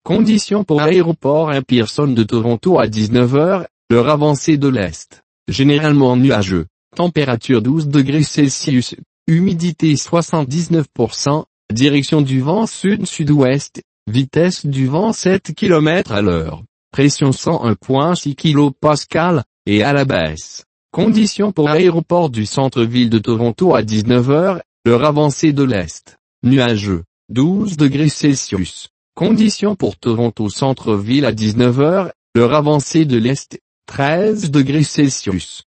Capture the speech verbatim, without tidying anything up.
Conditions pour aéroport à Pearson de Toronto à dix-neuf heures, l'heure avancée de l'Est. Généralement nuageux. Température douze degrés Celsius. Humidité soixante-dix-neuf pour cent. Direction du vent sud-sud-ouest. Vitesse du vent sept kilomètres à l'heure. Pression cent un virgule six kilopascales, et à la baisse. Conditions pour aéroport du centre-ville de Toronto à dix-neuf heures, l'heure avancée de l'Est. Nuageux. douze degrés Celsius. Conditions pour Toronto centre-ville à dix-neuf heures, l'heure avancée de l'Est. treize degrés Celsius.